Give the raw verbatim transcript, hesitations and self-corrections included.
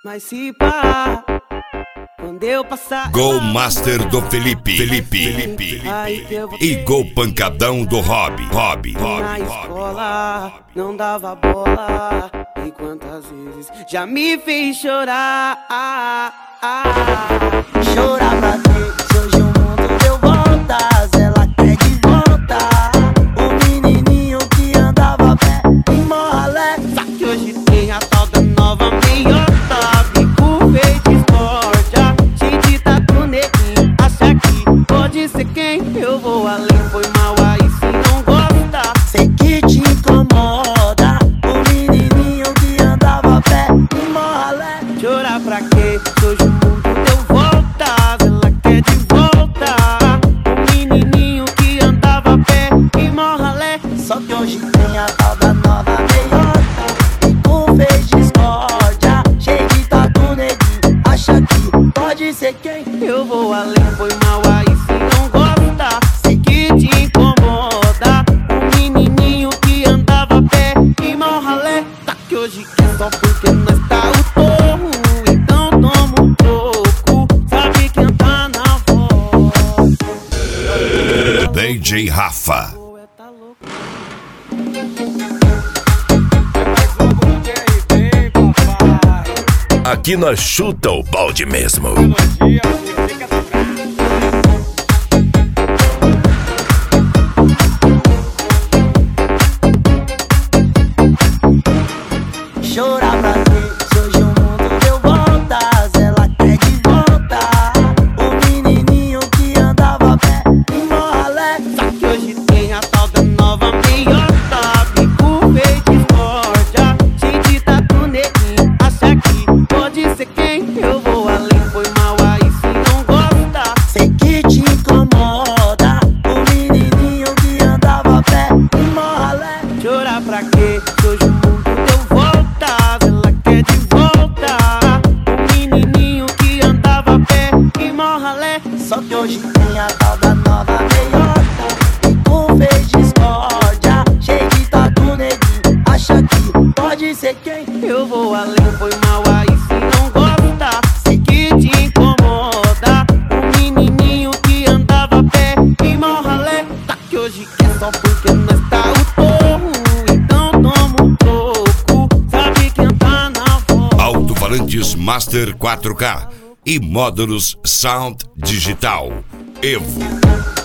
Mas se pá, quando eu passar Gol Master do Felipe, Felipe, Felipe, e Gol Pancadão do Rob, Rob, Rob, na escola, não dava bola. E quantas vezes já me fez chorar. ah, ah. Chorar pra quê? Se hoje o mundo deu voltas, ela quer de volta o menininho que andava a pé em Morralé. Só que hoje tem a tal da nova meiota, bico feito discórdia, cheio de tatu neguinho. Acha que pode ser quem? Eu vou além, foi mal aí se não gosta. Sei que te incomoda o menininho que andava a pé em Morralé. Chorar pra quê? Se hoje o mundo deu voltas, ela quer de volta o menininho que andava a pé em Morralé. Só que hoje tem a tal da nova meiota, bico fez discórdia, cheio de tatu neguinho. Acha que pode ser quem? Eu vou além, foi mal aí se não gosta. Sei que te incomoda o menininho que andava a pé em Morralé. Tá que hoje quer só porque nós tá o torro, então toma um pouco, sabe quem tá na voz. D J Rafa. Tá louco. Aqui nós chuta o balde mesmo. Chorar pra quê? Se hoje o mundo deu voltas, ela quer de volta o menininho que andava a pé em Morralé. Só que hoje tem a tal da nova meiota, bico feito discórdia, cheio de tatu neguinho. Acha que pode ser quem? Eu vou além, foi mal aí se não gosta. Sei que te incomoda o menininho que andava a pé em Morralé. Chorar pra quê? Se hoje o mundo deu voltas, ela quer de volta o menininho que andava a pé em Morralé. Só que hoje tem a tal da nova meiota, bico fez discórdia, cheio de tatu neguinho. Acha que pode ser quem? Eu vou além, foi mal aí se não gosta. Sei que te incomoda o menininho que andava a pé em Morralé. Tá que hoje quer só porque nós tá o torro, então toma um pouco, sabe quem tá na voz. Alto-falantes Master quatro K e módulos Sound Digital Evo.